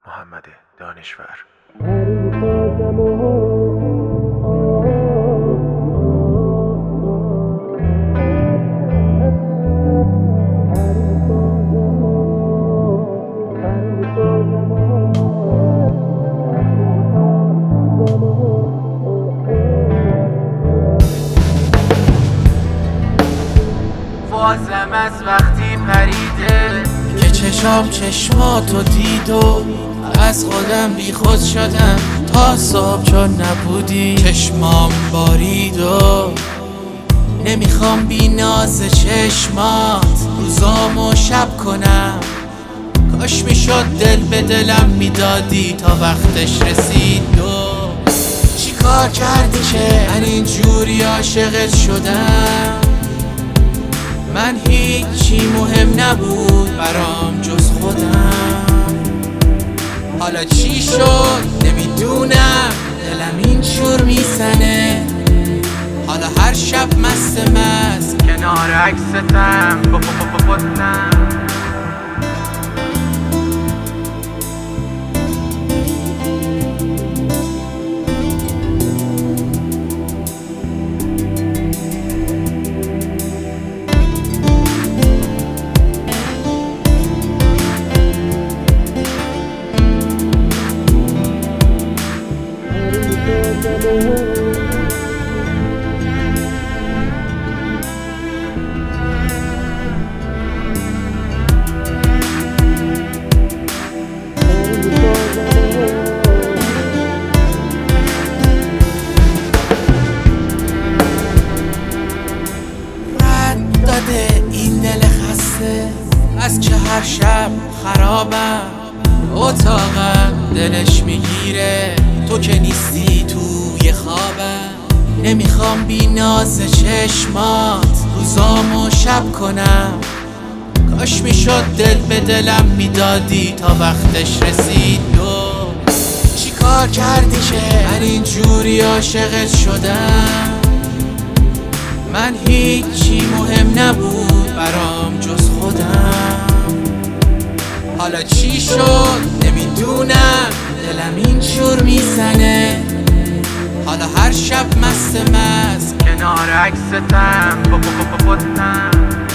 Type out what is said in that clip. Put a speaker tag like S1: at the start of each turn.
S1: محمد دانشور.
S2: بازم از وقتی پریده که چشام چشماتو دید و از خودم بی خود شدم تا صبح چون نبودی چشمام بارید و نمیخوام بی ناز چشمات روزامو شب کنم. کاش میشد دل به دلم میدادی تا وقتش رسید و چی کار کردی که من اینجوری عاشقت شدم؟ من هیچی مهم نبود برام جز خودم. حالا چی شد نمیدونم، دلم اینجور میزنه. حالا هر شب مست کنار عکستم بودنم. رد داده این دل خسته از که هر شب خرابم. اتاقم دلش میگیره تو که نیستی توی خوابم. نمیخوام بی ناز چشمات روزامو شب کنم. کاش میشد دل به دلم میدادی تا وقتش رسید و چی کار کردی که من اینجوری عاشقت شدم؟ من هیچی مهم نبود برام جز خودم. حالا چی شد نمیدونم، دلم اینجور میزنه. حالا هر شب مست کنار عکستم بودنم.